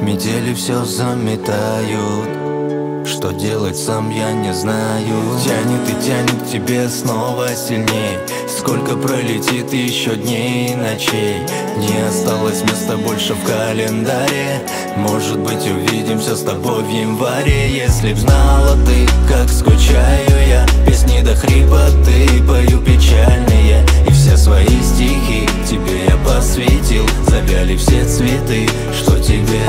Метели все заметают. Что делать сам я не знаю. Тянет и тянет к тебе снова сильней. Сколько пролетит еще дней и ночей. Не осталось места больше в календаре. Может быть, увидимся с тобой в январе. Если б знала ты, как скучаю я. Песни до хрипоты пою печальные. И все свои стихи тебе я посвятил. Завяли все цветы, что тебе